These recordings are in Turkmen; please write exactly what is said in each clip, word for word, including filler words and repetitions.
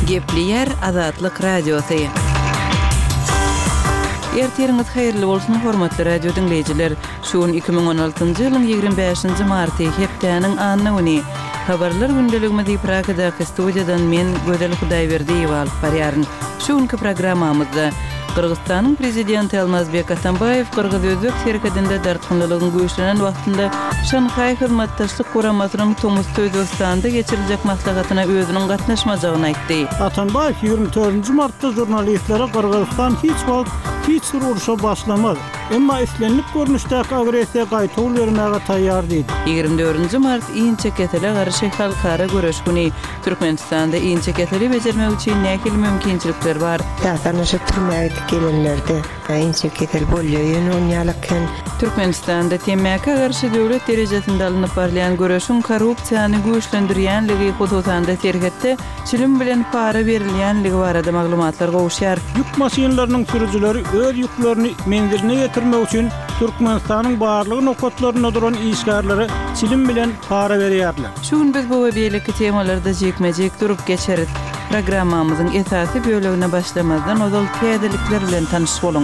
Gepli yer Azatlyk radiosu. Erteriňiz haýyrly bolsun hormatly radio dinleýijiler. Şuun iki ming on altynjy ýylyň ýigirme beşinji marty hepdäniň anyny habarlar gündeligimizi Pragada studiýadan men Gödel Hudaýberdiýew alyp barýaryn. Şuunky programmamyzda Kırgızstan'ın prezidenti Almazbek Atambayev Kırgız Özbek şeriketinde dartgınlılığın güýçlenen wagtynda Şanhay hyzmatdaşlyk guramasynyň Tomusda Özbekistanda geçiriljek maslahatyna özüniň gatnaşmajagyny aýtdy. Atambayev ýygrimi dördünji martda jurnalistlere Kırgızstan hiç wagt hiç uruşa başlamady. Emma islenlik görnüşdäki agresiýa gaýtaw bermäge taýýar diýdi. ýygrimi dördünji mart iňçe ketele garşy halkara göreş güni. Türkmenistanda iňçe keteli bejermek üçin nähili mümkinçilikler bar. Täzärleşe türmäge gelenlerde iňçe ketel bolýar ýonýalykken. Türkmenistanda temmäke garşy döwlet derejesinde alınıp barlayan göreşiň korrupsiýany güýçlendirýänligi hususanda terhetde çilim bilen para berilýänligi barada maglumatlar gowuşýar. Ýük maşynalarynyň sürüjileri öz ýüklerini menzirine ýetirmek üçin Türkmenistanyň barlygy nokatlaryna duran işgärlere çilim bilen para berýärler. Şuň biz bu we beýleki temalarda jekmejek durup geçerit. Programmamyzyň esasy bölегine başlamazdan ozal täzelikler bilen tanyş bolun.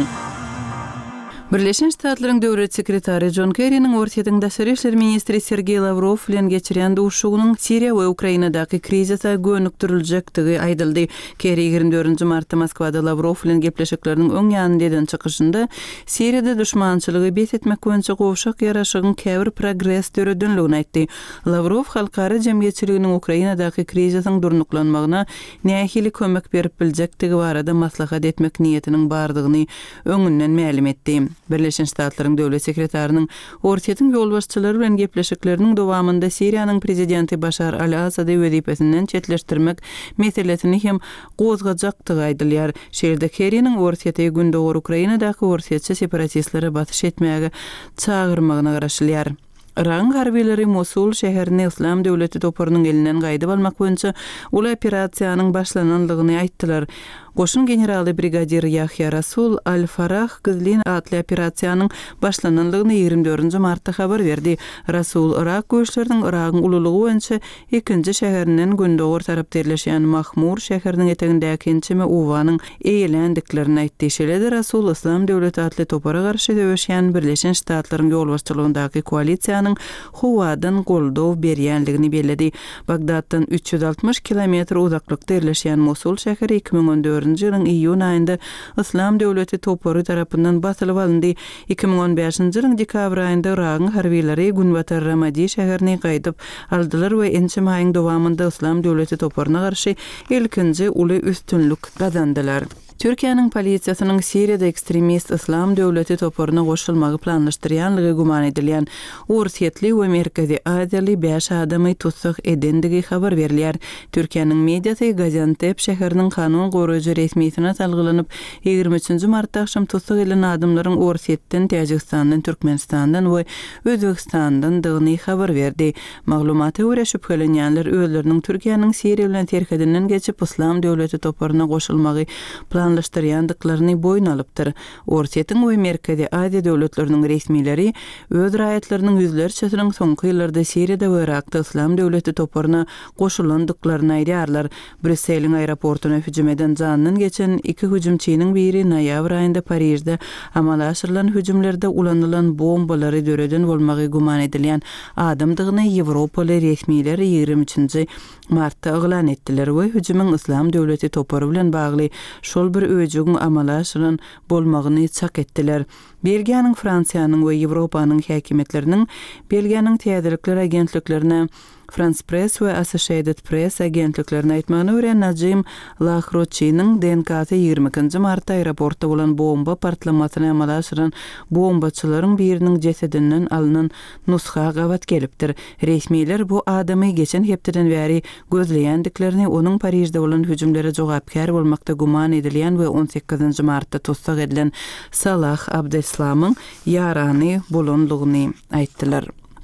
Birleşen Ştatlaryň döwlet sekretary John Kerry'niň Ortaýa Daşary işler ministri Sergey Lavrov bilen geçirýän duşugynyň Siriýa we Ukrainadaky krizise gönükdiriljekdigi aýdyldy. Kerry ýygrimi dördünji martda Moskwada Lavrov bilen gepleşikleriň öň ýanyndan çykyşynda Siriýada düşmançylygy bet etmek boýunça gowşak ýaraşygyň käbir progress döredinligini aýtdy. Lavrov halkara jemgyýetçiliginiň Ukrainadaky krizisiň durnuklanmagyna nähili kömek berip biljekdigi barada maslahat etmek niýetiniň bardygyny öňünden mälim etdi. Birleşen Ştatlaryň döwlet sekretarynyň Ortaýa ýolbaşçylary bilen gepleşikleriniň dowamında Siriýanyň prezidenti Başar al-Asady wezipesinden çetleşdirmek meselesini hem gozgajakdygy aýdylýar. Şeýle Kerry'niň Ortaýa gündöwür Ukrainadaky ortaýaça separatistlere batyş etmäge çağırmagyna garaşylýar. Iran harbileri Mosul şäherini İslam döwleti toparynyň elinden gaýdyp almak boýunça ul operasiýanyň başlananlygyny aýtdylar. Goşun generaly brigadir Yahya Rasul Al-Farah Gizlin atly operasiýanyň başlananlygyny ýygrimi dördünji martda habar berdi. Rasul Irak güýçleriniň Iragyň ululugy boýunça ikinji şäherinden gündöwür tarapda ýerleşýän Mahmur şäheriniň etegindäki Ençeme owanyň eýelendiklerini aýtdy. Şeýle Rasul İslam döwleti atly topara garşy döwüşýän Birleşen Ştatlaryň ýolbaşçylygyndaky koalisiýanyň howadan goldaw berýänligini bellädi. Bagdaddan üç ýüz altymyş kilometr uzaklykda ýerleşýän Mosul şäheri iki ming on dördünji ýylyň iýun aýynda İslam döwleti topary tarapyndan basylyp alındy. iki ming on beşinji ýylyň dekabr aýynda Iragyň harbiýleri Günbatar Ramadi şäherini gaýdyp aldylar we ençe aýyň dowamında İslam döwleti toparyna garşy ilkinji uly üstünlük gazandylar. Türkiýanyň polisiýasynyň Siriýada ekstremist İslam döwleti toparyna goşulmagy planlaşdyrýanlygy guman edilýän Ortaýetli we Merkezi Aziýaly beş adamy tutsak edendigi habar berilýär. Türkiýanyň mediasy Gaziantep şäheriniň kanun goraýjy resmiýetine talgylanyp ýygrimi üçünji martda akşam tutsak edilen adamlaryň Ortaýetden, Täjikstandan, Türkmenistandan we Özbekistandan dygyny habar berdi. Maglumata görä şüphelenýänler özleriniň Türkiýanyň Siriýa bilen terhedinden geçip İslam döwleti toparyna goşulmagy planlaşdyrýandyklaryny boyun alypdyr. Ortaýa we Merkezi Aziýa döwletleriniň resmiýleri öz raýatlarynyň ýüzlerçesiniň soňky ýyllarda Siriýada we Irakda İslam döwleti toparyna goşulandyklaryny aýdýarlar. Brüsseliň aeroportuna hüjüm eden janyny geçen iki hüjümçiniň biri noýabr aýynda Parijde amal aşyrylan hüjümlerde ulanylan bombalary döreden bolmagy guman edilýän adamdygyny Ýewropaly resmiýler ýygrimi üçünji martda eglan etdiler we hüjümüň İslam döwleti topary bilen bagly şol bir öýjüň amal aşyrylan bolmagyny çak etdiler. Belgiýanyň, Fransiýanyň we Ýewropanyň häkimetleriniň Belgiýanyň täzelikler agentliklerine France Press we Associated Press agentliklerine aýtmagyna görä Najim Lahroçynyň D N K-sy ýygrimi ikinji martda aeroportda bolan bomba partlamasyna amal aşyran bombaçylaryň biriniň jesedinden alynan nusxa gawat gelipdir. Resmiýler bu adamy geçen hepden bäri gözleýändiklerini, onuň Parijde bolan hüjümlere jogapkar bolmakda guman edilýän we on sekizinji martda tutsak edilen Salah Abdeslamyň ýarany bolanlygyny aýtdylar.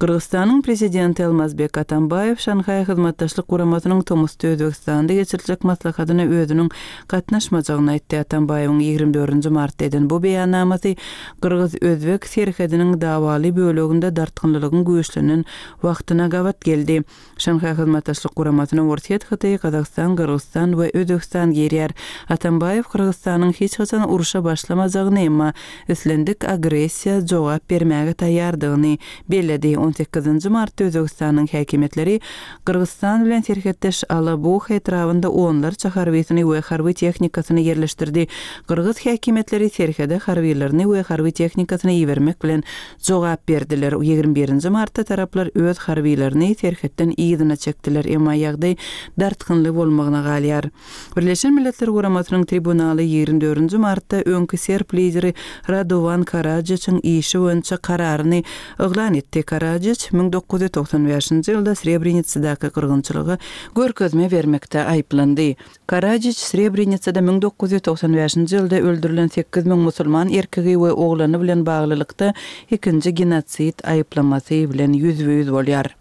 Kırgızstanyň prezidenti Almazbek Atambayew Şanhay hyzmatdaşlyk guramasynyň Tomusda Özbekistanda geçiriljek maslahatyna özüniň gatnaşmajagyny aýtdy. Atambayewiň ýygrimi dördünji martda eden bu beýannamasy Kırgız-Özbek serhediniň dawaly böleginde dartgynlygyň güýçlenen wagtyna gabat geldi. Şanhay hyzmatdaşlyk guramasynyň ortaýat hyty Kazakystan, Kyrgyzstan we Özbekistan gerýär. Atambayew Kyrgyzstanyň hiç haçan uruşa başlamajagyny emma üslendik agressiýa jogap bermäge taýýardygyny bellädi. on sekizinji martda Özbekistanyň häkimetleri Kyrgyzstan bilen serhetdeş Alabuh etrafynda onlarça harbiýetini we harby tehnikasyny yerleşdirdi. Kyrgyz häkimetleri serhede harbiýlerini we harby tehnikasyny ýibermek bilen jogap berdiler. ýygrimi birinji martda taraplar öz harbiýlerini serhetden ýygyna çekdiler. Emma ýagdaý dartgynly bolmagyna galýar. Birleşen Milletler Guramasynyň tribunaly ýygrimi dördünji martda öňkü Serb lideri Radovan Karadžićiň işi boýunça kararyny eglan etdi. Karadžić ming dokuz ýüz toksan beşinji ýylda Srebrenicadaky kırgınçylygy görkezme bermekde aýplandy. Karadžić Srebrenicada ming dokuz ýüz toksan beşinji ýylda öldürilen sekiz ming musulman erkegi we oglany bilen baglylykda ikinji genosit aýplamasy bilen ýüzbe ýüz bolýar.